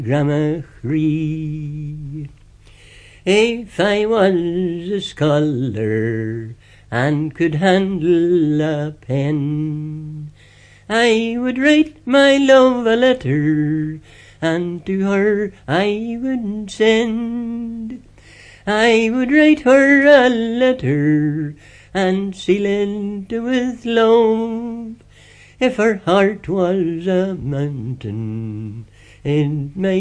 Gramachry. If I was a scholar and could handle a pen, I would write my love a letter, and to her I would send. I would write her a letter and seal it with love. If her heart was a mountain, it might